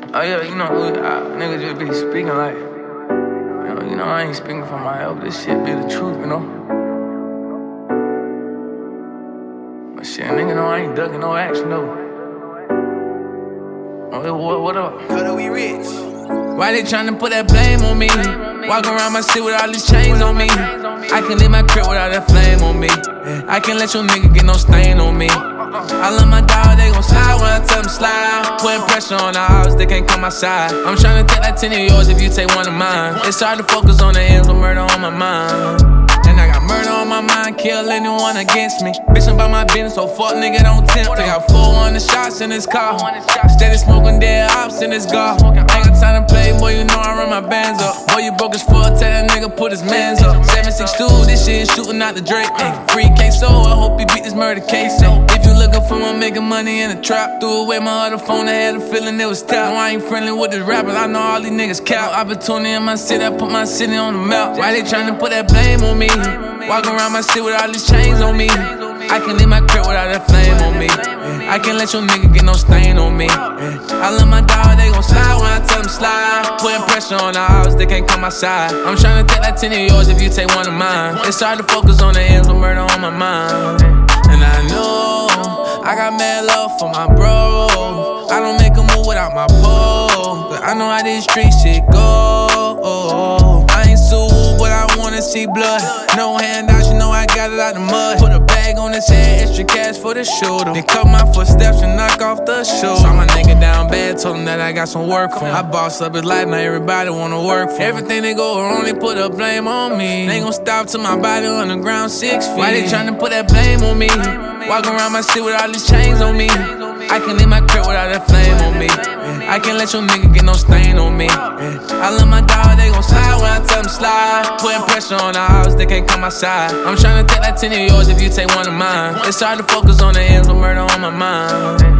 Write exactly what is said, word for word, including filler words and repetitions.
Oh yeah, you know, I, niggas just be speaking like, you know, you know, I ain't speaking for my help. This shit be the truth, you know. But shit, nigga, know I ain't ducking no action, though. Oh, what, what up? Cause we rich. Why they tryna put that blame on me? Walk around my city with all these chains on me. I can leave my crib without that flame on me. I can't let your nigga get no stain on me. I love my dog, they gon' slide when I tell them slide. Putting pressure on the house, they can't come outside. I'm tryna take that ten of yours if you take one of mine. It's hard to focus on the ends with murder on my mind. And I got murder on my mind, kill anyone against me. Bitch, I'm about my business, so fuck nigga, don't tempt. I got four hundred shots in this car. Steady smoking dead ops in this gar. I ain't got time to play, boy, you know I run my bands up. Boy, you broke as fuck, tell that nigga put his mans up. seven six two, this shit is shooting out the Drake. Ay, free K so I hope he beat this murder case. Ay, if you looking for one making money in the trap, threw away my other phone, I had a feeling it was tap. No, I ain't friendly with the rappers, I know all these niggas cap. Opportunity in my city, I put my city on the map. Why they tryna put that blame on me? Walk around my city with all these chains on me. I can leave my crib without that flame on me. I can't let your nigga get no stain on me. I love my dog, they gon' slide when I tell them slide. Putting pressure on the house, they can't come outside. I'm tryna take that ten of yours if you take one of mine. It's hard to focus on the ends with murder on my mind. And I know I got mad love for my bro. I don't make a move without my pole. But I know how this street shit go. I ain't sued, but I wanna see blood. No handouts, you know I got it out the mud. Put a bag on his head, extra cash for the shooter. Then cut my footsteps and knock off the shoe. Saw my nigga down bad, told him that I got some work for him. I boss up his life, now everybody wanna work for him. Everything they go wrong, they put a blame on me. They gon' stop till my body on the ground six feet. Why they tryna put that blame on me? Walk around my city with all these chains on me. I can leave my crib without that flame on me. I can't let your nigga get no stain on me. I love my dog, they gon' slide when I tell them slide. Putting pressure on the house, they can't come outside. I'm tryna take that ten of yours if you take one of mine. It's hard to focus on the ends with murder on my mind.